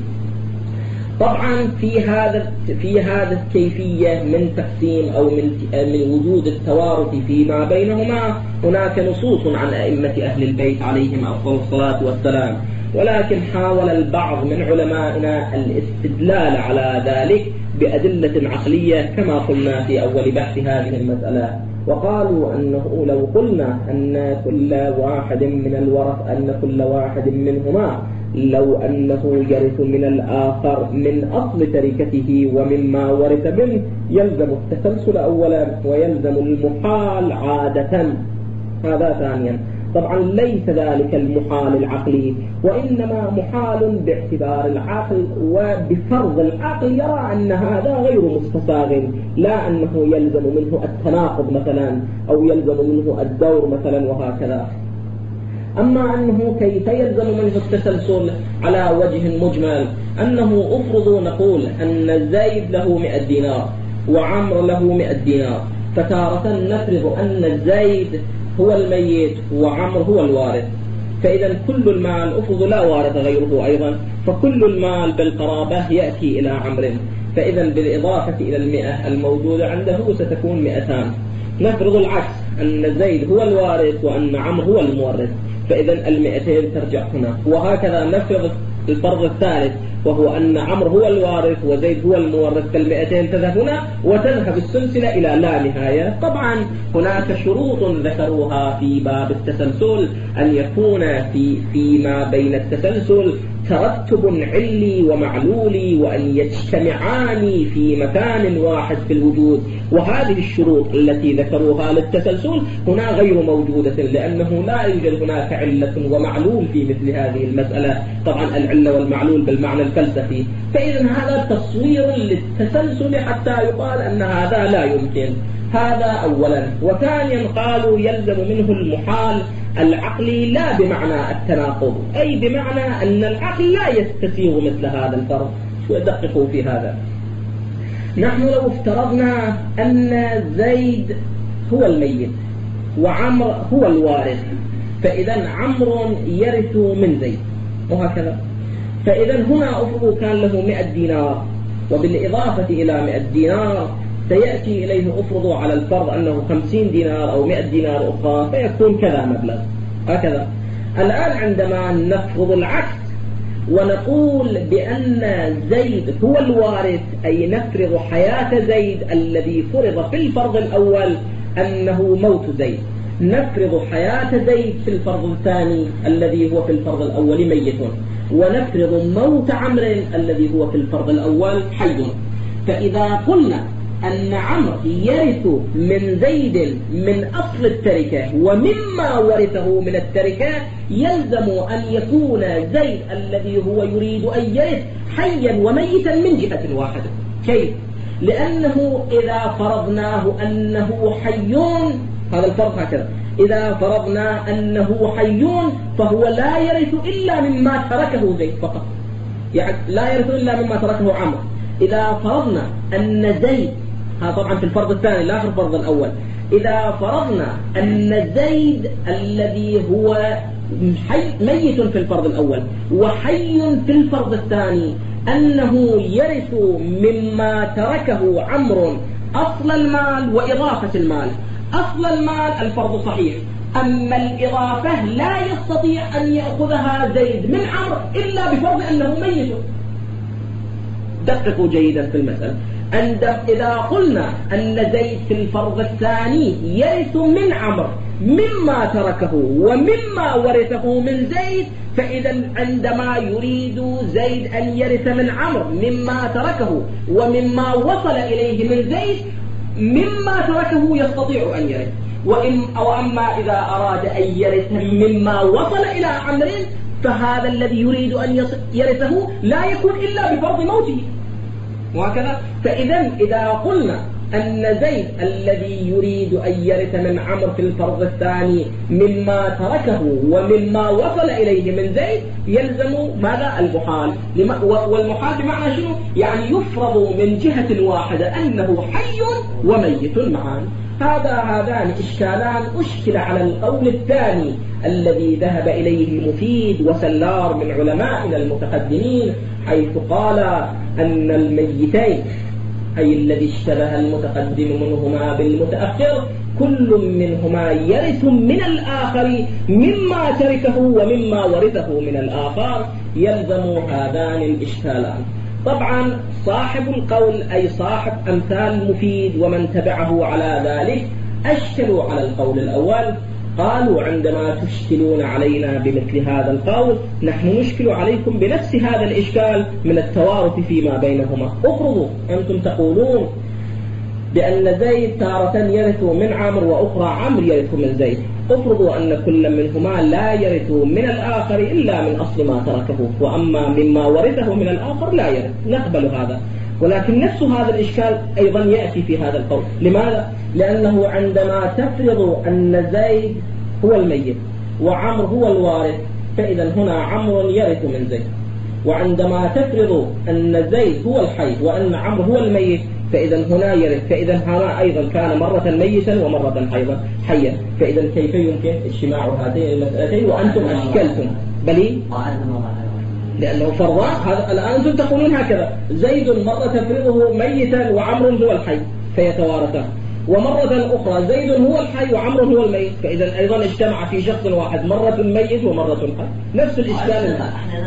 طبعا في هذا الكيفية من تقسيم أو من وجود التوارث فيما بينهما هناك نصوص عن أئمة أهل البيت عليهم أفضل الصلاة والسلام، ولكن حاول البعض من علمائنا الاستدلال على ذلك بأدلة عقلية كما قلنا في أول بحث هذه المسألة. وقالوا أنه لو قلنا أن كل واحد من الورث أن كل واحد منهما لو أنه يرث من الآخر من أصل تركته ومما ورث منه يلزم التسلسل أولا ويلزم المحال عادة، هذا ثانيا. طبعا ليس ذلك المحال العقلي، وإنما محال باعتبار العقل وبفرض العقل يرى أن هذا غير مستساغ، لا أنه يلزم منه التناقض مثلا أو يلزم منه الدور مثلا وهكذا. أما أنه كيف يلزم منه التسلسل على وجه مجمل، أنه أفرض نقول أن زيد له 100 دينار وعمر له 100 دينار، فتارة نفرض أن زيد هو الميت وعمر هو الوارث، فإذا كل المال أفرض لا وارث غيره أيضا، فكل المال بالقرابة يأتي إلى عمر، فإذا بالإضافة إلى 100 الموجودة عنده ستكون 200. نفرض العكس أن زيد هو الوارث وأن عمر هو المورث، فإذا 200 ترجع هنا، وهكذا نفرض الفرض الثالث وهو أن عمرو هو الوارث وزيد هو المورث، فال200 تذهب هنا وتذهب السلسلة إلى لا نهاية. طبعا هناك شروط ذكروها في باب التسلسل، أن يكون فيما بين التسلسل ترتب علي ومعلولي وأن يجتمعان في مكان واحد في الوجود، وهذه الشروط التي ذكروها للتسلسل هنا غير موجودة، لأنه لا يوجد هناك علة ومعلول في مثل هذه المسألة. طبعا العلة والمعلول بالمعنى الفلسفي، فإذا هذا تصوير للتسلسل حتى يقال أن هذا لا يمكن. هذا أولا. وثانيا قالوا يلزم منه المحال العقلي لا بمعنى التناقض، أي بمعنى أن العقل لا يستسيغ مثل هذا الفرض. دققوا في هذا. نحن لو افترضنا أن زيد هو الميت وعمر هو الوارث، فإذا عمرو يرث من زيد وهكذا. فإذا هنا أفرض كان له 100 دينار، وبالإضافة إلى 100 دينار سيأتي إليه أفرض على الفرض أنه 50 دينار أو 100 دينار أخرى، فيكون كذا مبلغ هكذا. الآن عندما نفرض العكس ونقول بأن زيد هو الوارث، أي نفرض حياة زيد الذي فرض في الفرض الأول أنه موت زيد، نفرض حياة زيد في الفرض الثاني الذي هو في الفرض الأول ميت، ونفرض موت عمرو الذي هو في الفرض الأول حي. فإذا قلنا أن عمرو يرث من زيد من أصل التركة ومما ورثه من التركة، يلزم أن يكون زيد الذي هو يريد أن يرث حيا وميتا من جهة واحدة. كيف؟ لأنه إذا فرضناه أنه حي، هذا الفرض هكذا، إذا فرضنا أنه حي فهو لا يرث إلا مما تركه زيد فقط، يعني لا يرث إلا مما تركه عمرو. إذا فرضنا أن زيد، هذا طبعا في الفرض الثاني لا في الفرض الأول، إذا فرضنا أن زيد الذي هو ميت في الفرض الأول وحي في الفرض الثاني أنه يرث مما تركه عمرو أصل المال وإضافة المال. أصل المال الفرض صحيح، أما الإضافة لا يستطيع أن يأخذها زيد من عمرو إلا بفرض أنه ميت. دققوا جيدا في المسألة. إذا قلنا أن زيد في الفرض الثاني يرث من عمرو مما تركه ومما ورثه من زيد، فإذا عندما يريد زيد أن يرث من عمرو مما تركه ومما وصل إليه من زيد، مما تركه يستطيع أن يرث. وأما إذا أراد أن يرث مما وصل إلى عمرو فهذا الذي يريد أن يرثه لا يكون إلا بفرض موته وهكذا. فإذا إذا قلنا أن زيد الذي يريد أن يرث من عمرو في الفرض الثاني مما تركه ومما وصل إليه من زيد، يلزم ماذا؟ المحال. والمحال بمعنى شنو؟ يعني يفرض من جهة واحدة أنه حي وميت معا. هذان إشكالان أشكل على القول الثاني الذي ذهب إليه مفيد وسلار من علمائنا المتقدمين، حيث قال أن الميتين، أي الذي اشتبه المتقدم منهما بالمتأخر، كل منهما يرث من الآخر مما تركه ومما ورثه من الآخر، يلزم هذان الإشكالان. طبعا صاحب القول أي صاحب أمثال مفيد ومن تبعه على ذلك أشكلوا على القول الأول، قالوا عندما تشكلون علينا بمثل هذا القول نحن نشكل عليكم بنفس هذا الإشكال من التوارث فيما بينهما. افرضوا أنتم تقولون بأن زيد تارة يرث من عمرو وأخرى عمرو يرث من زيد، افرضوا أن كل منهما لا يرث من الآخر إلا من أصل ما تركه، وأما مما ورثه من الآخر لا يرث، نقبل هذا. ولكن نفس هذا الإشكال أيضا يأتي في هذا القول. لماذا؟ لأنه عندما تفرض أن زيد هو الميت وعمرو هو الوارث، فإذا هنا عمرو يرث من زيد. وعندما تفرض أن زيد هو الحي وأن عمرو هو الميت، فإذا هنا يرث. فإذا هنا أيضا كان مرة ميتا ومرة حيا. فإذا كيف يمكن اجتماع هاتين المسألتين وأنتم أشكلتم؟ بل لأنه فرضان. هذا الآن أنتم تقولون هكذا: زيد مرة تفرضه ميتا وعمرو هو الحي فيتوارثان، ومرة أخرى زيد هو الحي وعمرو هو الميت، فإذا أيضا اجتمع في شخص واحد مرة ميت ومرة حي. نفس الإشكال.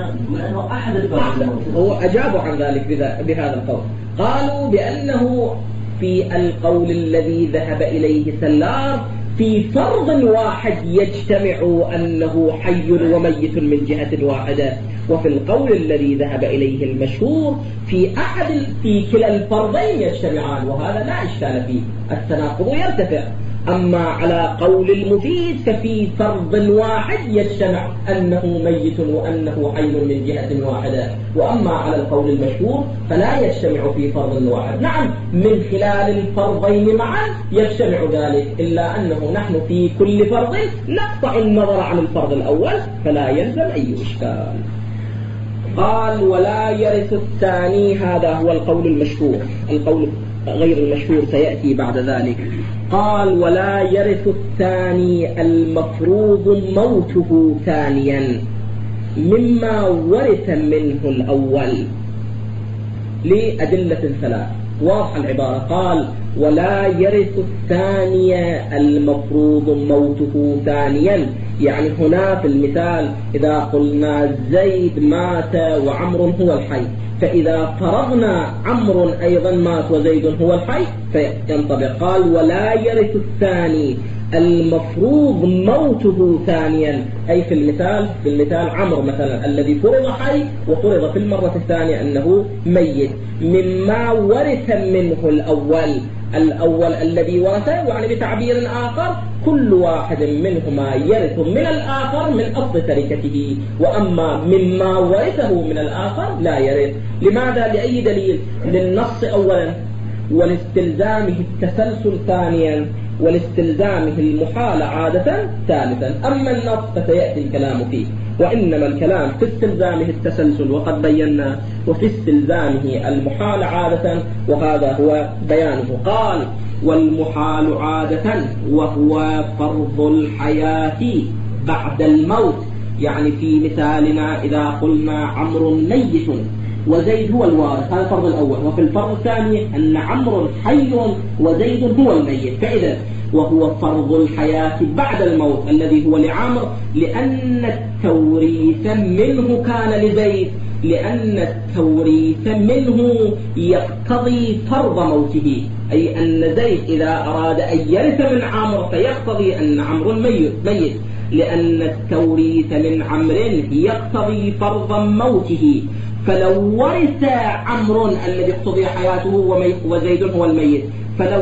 هو أجابوا عن ذلك بهذا القول، قالوا بأنه في القول الذي ذهب إليه سلار في فرض واحد يجتمع أنه حي وميت من جهة واحدة، وفي القول الذي ذهب إليه المشهور في كلا الفرضين يجتمعان، وهذا لا إشكال فيه، التناقض يرتفع. أما على قول المفيد ففي فرض واحد يجتمع أنه ميت وأنه حي من جهة واحدة، وأما على القول المشهور فلا يجتمع في فرض واحد. نعم من خلال الفرضين معا يجتمع ذلك، إلا أنه نحن في كل فرض نقطع النظر عن الفرض الأول فلا يلزم أي إشكال. قال ولا يرث الثاني، هذا هو القول المشهور. القول غير المشهور سيأتي بعد ذلك. قال ولا يرث الثاني المفروض موته ثانيا مما ورث منه الأول لأدلة ثلاث. واضح العبارة. قال ولا يرث الثاني المفروض موته ثانيا، يعني هنا في المثال إذا قلنا زيد مات وعمر هو الحي، فإذا فرضنا عمرو أيضا مات وزيد هو الحي فينطبق. قال ولا يرث الثاني المفروض موته ثانيا، أي في المثال عمرو مثلا الذي فرض حي وفرض في المرة الثانية أنه ميت، مما ورث منه الأول الذي ورثه، يعني بتعبير آخر كل واحد منهما يرث من الآخر من أصل تركته، وأما مما ورثه من الآخر لا يرث. لماذا؟ لأي دليل؟ للنص أولا، ولاستلزامه التسلسل ثانيا، ولاستلزامه المحال عادة ثالثا. أما النص فسيأتي الكلام فيه، وإنما الكلام في استلزامه التسلسل وقد بينا، وفي استلزامه المحال عادة وهذا هو بيانه. قال والمحال عادة وهو فرض الحياة بعد الموت، يعني في مثالنا إذا قلنا عمرو ميت وزيد هو الوارث، هذا الفرض الأول، وفي الفرض الثاني أن عمرو حي وزيد هو الميت، فإذا وهو فرض الحياة بعد الموت الذي هو لعمرو، لأن التوريث منه كان لزيد، لأن التوريث منه يقتضي فرض موته، أي أن زيد إذا أراد أن يرث من عمرو فيقتضي أن عمرو ميت، لأن التوريث من عمرو يقتضي فرض موته. فلو ورث عمرو الذي اقتضي حياته وزيد هو الميت، فلو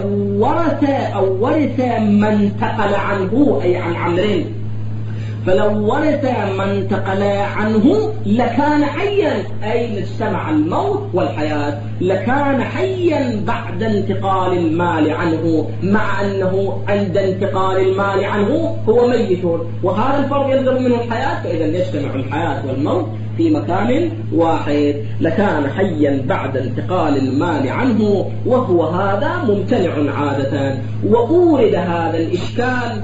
ورث من انتقل عنه أي عن عمرو، فلو ورث من انتقل عنه لكان حيا، أي اجتمع الموت والحياة، لكان حيا بعد انتقال المال عنه، مع أنه عند انتقال المال عنه هو ميت، وهذا الفرض يلزم منه الحياة، فإذا يجتمع الحياة والموت في مكان واحد، لكان حيا بعد انتقال المال عنه، وهو هذا ممتنع عادة. وأورد هذا الإشكال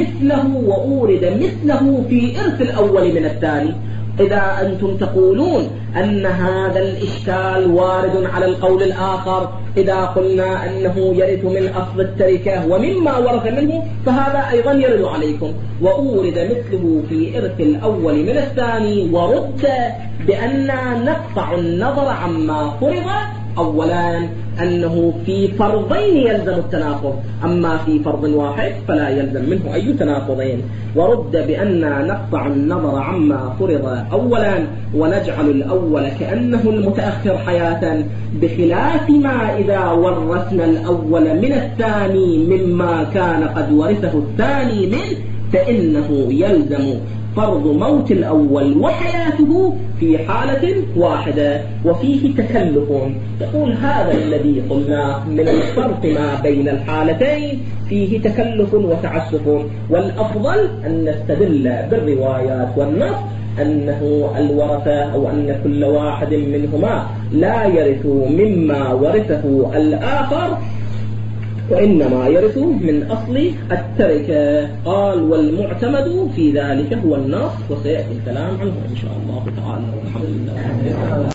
مثله في إرث الأول من الثاني. إذا أنتم تقولون أن هذا الإشكال وارد على القول الآخر، إذا قلنا أنه يرث من أصل التركة ومما ورث منه، فهذا أيضا يرد عليكم. وأورد مثله في إرث الأول من الثاني، ورد بأن نقطع النظر عما فرض أولا، أنه في فرضين يلزم التناقض، أما في فرض واحد فلا يلزم منه أي تناقضين. ورد بأن نقطع النظر عما فرض أولا، ونجعل الأول كأنه المتأخر حياة، بخلاف ما إذا ورثنا الأول من الثاني مما كان قد ورثه الثاني منه، فإنه يلزم فرض موت الأول وحياته في حالة واحدة، وفيه تكلف. يقول هذا الذي قلنا من الفرق ما بين الحالتين فيه تكلف وتعسف، والأفضل أن نستدل بالروايات والنص أنه الورثة أو أن كل واحد منهما لا يرث مما ورثه الآخر، وإنما يرث من أصل التركة. قال والمعتمد في ذلك هو النص، وسيأتي الكلام عنه إن شاء الله تعالى، والحمد لله.